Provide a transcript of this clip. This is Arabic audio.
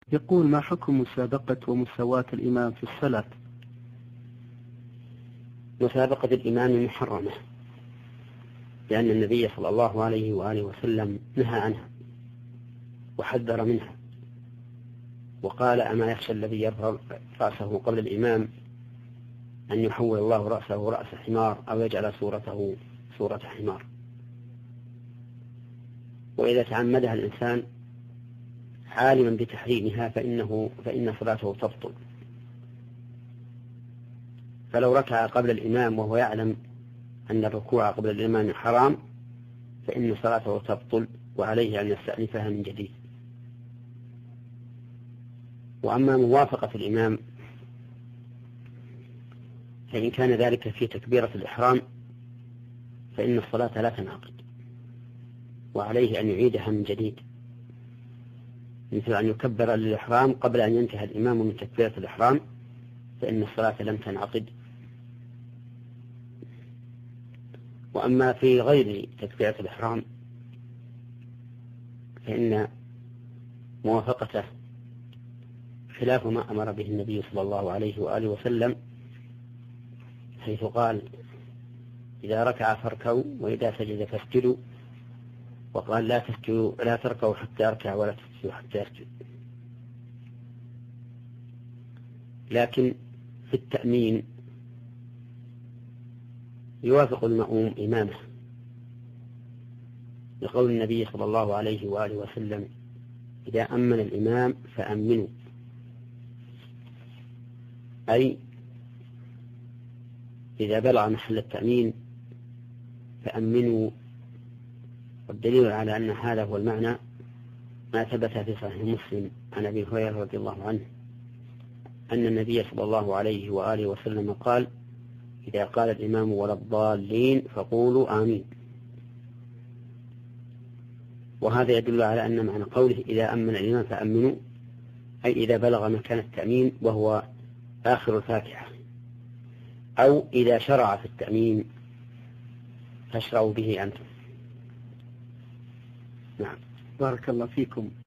يقول: ما حكم مسابقة ومساواة الإمام في الصلاة؟ مسابقة الإمام محرمة، لأن النبي صلى الله عليه وآله وسلم نهى عنها وحذر منها، وقال: أما يخشى الذي يرفع رأسه قبل الإمام أن يحول الله رأسه رأس حمار أو يجعل صورته صورة حمار. وإذا تعمدها الإنسان عالما بتحريمها فإن صلاته تبطل. فلو ركع قبل الإمام وهو يعلم أن الركوع قبل الإمام حرام فإن صلاته تبطل، وعليه أن يستأنفها من جديد. وأما موافقة الإمام فإن كان ذلك في تكبيرة الإحرام فإن الصلاة لا تنعقد، وعليه أن يعيدها من جديد، مثل أن يكبر للإحرام قبل أن ينتهي الإمام من تكبيرة الإحرام فإن الصلاة لم تنعقد. وأما في غير تكبيرة الإحرام فإن موافقته خلاف ما أمر به النبي صلى الله عليه وآله وسلم، حيث قال: إذا ركع فاركعوا وإذا سجد فاسجدوا، وقال: لا تركعوا حتى أركع ولا تسجدوا حتى أسجد. لكن في التأمين يوافق المأموم إمامه، لقول النبي صلى الله عليه وآله وسلم: إذا أمن الإمام فأمنوا، أي إذا بلغ محل التأمين فأمنوا. والدليل على أن هذا هو المعنى ما ثبت في صحيح مسلم عن أبي هريرة رضي الله عنه أن النبي صلى الله عليه وآله وسلم قال: إذا قال الإمام ولا الضالين فقولوا آمين. وهذا يدل على أن معنى قوله إذا أمن الإمام فأمنوا أي إذا بلغ مكان التأمين وهو آخر الفاتحة، أو إذا شرع في التأمين فاشرعوا به أنتم. نعم. بارك الله فيكم.